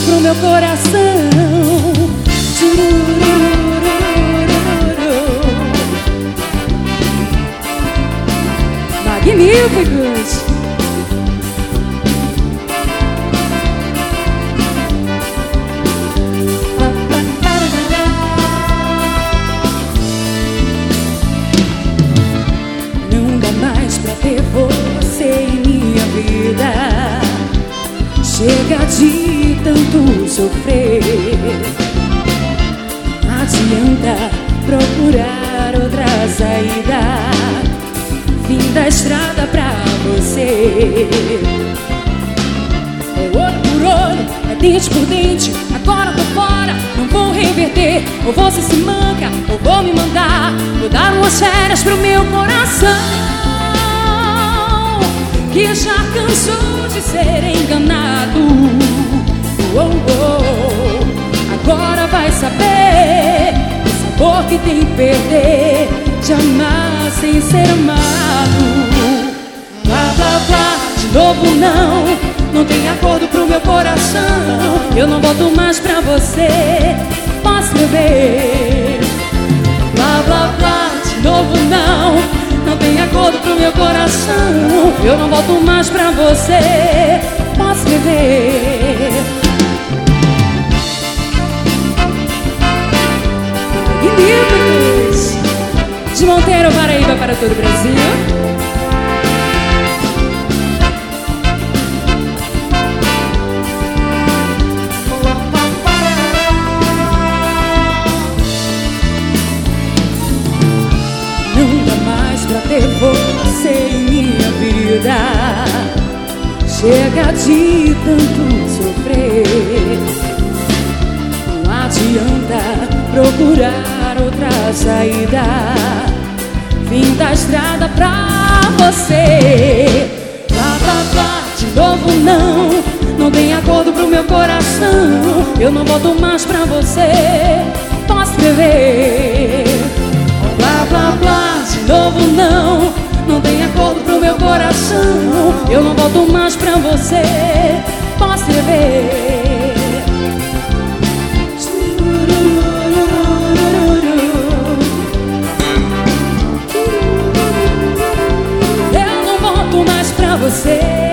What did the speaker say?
pro meu coração. Magníficos! Não dá mais pra ter você em minha vida. Chega de tanto sofrer. Adianta procurar outra saída. Fim da estrada pra você. É olho por olho, é dente por dente. Agora tô fora, não vou reverter. Ou você se manca, ou vou me mandar. Vou dar umas férias pro meu coração, que já cansou de ser enganado. Oh, oh. Agora vai saber o sabor que tem que perder, de amar sem ser amado. Blá, blá, blá, de novo não tem acordo pro meu coração. Eu não volto mais pra você, posso escrever. Blá, blá, blá, de novo não tem acordo pro meu coração. Eu não volto mais pra você, posso escrever. Magníficos! De Monteiro, Paraíba, para todo o Brasil. Não dá mais pra ter você em minha vida. Chega de tanto sofrer. Não adianta procurar outra saída. Fim da estrada pra você. Blá, blá, blá, de novo não tem acordo pro meu coração. Eu não volto mais pra você, posso escrever. Blá, blá, blá, de novo não tem acordo pro meu coração. Eu não volto mais pra você, posso escrever. Eu não volto mais pra você.